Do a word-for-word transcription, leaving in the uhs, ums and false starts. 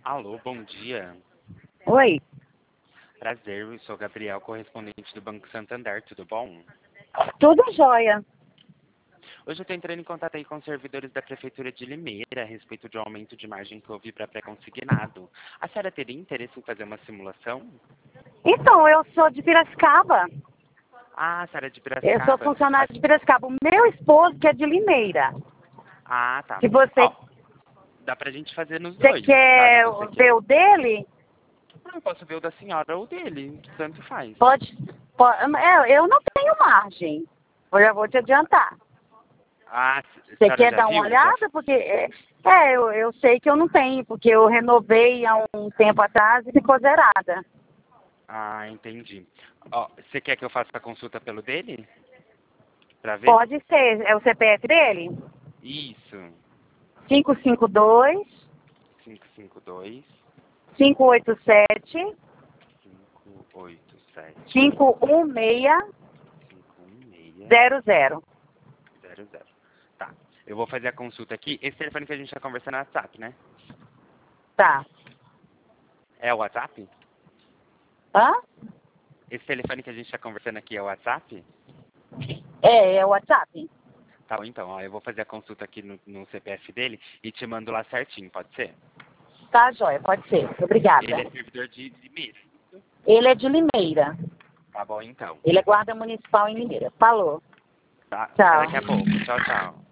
Alô, bom dia. Oi, Prazer, eu sou Gabriel, correspondente do Banco Santander, tudo bom? tudo jóia. Hoje eu estou entrando em contato aí com os servidores da Prefeitura de Limeira a respeito de um aumento de margem que houve para pré-consignado. A senhora teria interesse em fazer uma simulação? Então, eu sou de Piracicaba. Ah, a senhora é de Eu sou Piracicaba. funcionária A- de Piracicaba. O meu esposo que é de Limeira. Ah, tá. Se você, Ó, dá pra gente fazer nos você dois, caso quer você ver queira. o dele, Eu posso ver o da senhora ou o dele, tanto faz. pode. pode é, eu não tenho margem. Eu já vou te adiantar. Ah, a Você senhora quer já dar uma viu? Já... olhada? Porque, é, é, eu, eu sei que eu não tenho, porque eu renovei há um tempo atrás e ficou zerada. Ah, entendi. Ó, você quer que eu faça a consulta pelo dele? Pra ver? Pode ser. É o C P F dele? Isso. cinco cinco dois, cinco cinco dois, cinco oito sete, cinco oito sete, cinco um seis cinco um seis, zero zero. zero zero. Tá. Eu vou fazer a consulta aqui. Esse telefone que a gente está conversando é WhatsApp, né? Tá. É o WhatsApp? Hã? Esse telefone que a gente está conversando aqui é o WhatsApp? É, é o WhatsApp? Tá bom, então. Ó, eu vou fazer a consulta aqui no, no C P F dele e te mando lá certinho, pode ser? Tá, joia, pode ser. Ele Obrigada. é servidor de Limeira. Ele é de Limeira. Tá bom, então. Ele é guarda municipal em Limeira. Falou. Tá. Até Tchau. daqui a pouco. Tchau, tchau.